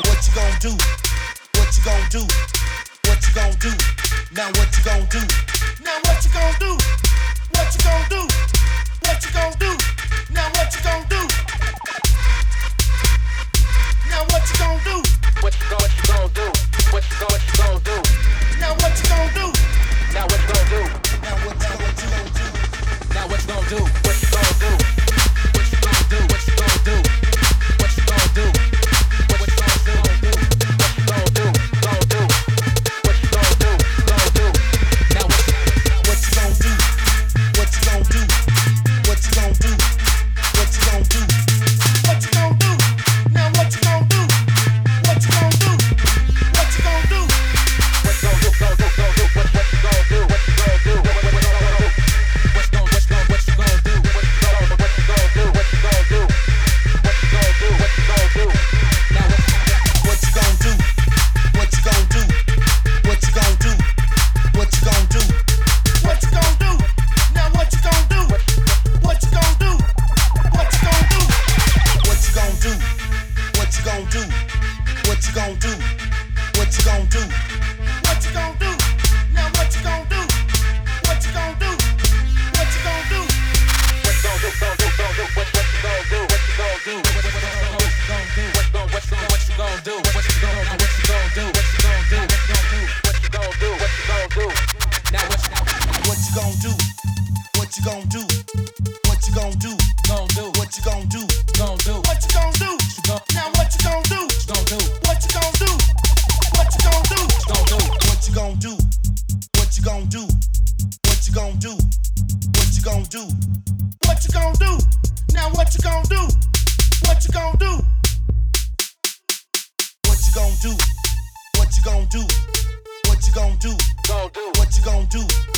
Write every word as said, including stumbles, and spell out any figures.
What you gon' do? What you gon' do? What you gon' do? Now what you gon' do? Now what you gon' do? What you gon' do? What you gon' do? Now what you gon' do? Now what you gon' do? What you gon' what you gon' do? What you gon' what you gon' do? Now what you gon' do? Now what you gon' do? Now what you gon' do? Now what you gon' do? What you gon' do? What you gon' do? What you gon' do? What you gon' do? What you gon' do? What you gon' do? Gon' do? What you gon' do? Gon' do? Now what What you gon' do? What you gon' do? What you gon' do? What you gon' do? What you gon' do? Now what you gon' do? What you gon' do? What you gon' do? What you gon' do? Gon' do? Gon' do? What what you gon' do? What you gon' do? What what what gon' do? What you gon' what you gon' what you gon' do? What you gon' what you gon' do? What you gon' do? What you gon' do? What you gon' do? Now what What you gon' do? What you gon' do? What you gon' do? What you gon' do? What you gon' do? Now what you gon' do? What you gon' do? What you gon' do? What you gon' do? What you gon' do? What you gon' do? What you gon' do? What you gon' do? Now what you gon' do? What you gon' do? What you gon' do? what you gon' do? Gon' do? Gon' do? What what you gon' do? What you gon' do? What what what you gon' do? What gon' what you gon' what you gon' do? What you gon' what you gon' do? What you gon' do? What you gon' do? What you gon' do? Now what you What you gon' do? What you gon' do? What you gon' do? gon' do? What you gon' do? Gon' do? What you gon' do? Now what you gon' do? Gon' do? What you gon' do? What you gon' do? Gon' do? What you gon' do? What you gon' do? What you gon' do? What you gon' do? What you gon' do? Now what you gon' do? What you gon' do? What you gon' do? What you gon' do? What you gon' do? Gon' do? What you gon' do?